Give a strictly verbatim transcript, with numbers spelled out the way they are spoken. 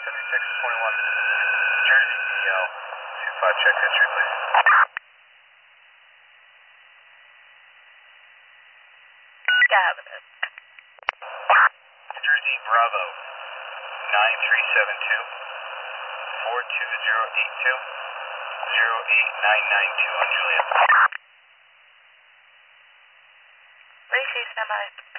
seventy-six twenty-one. Jersey D L, two five check history, please. Cabinet. Jersey Bravo, nine three seven two, four two zero eight two, zero eight nine nine two on Juliet. Lacey, stand by.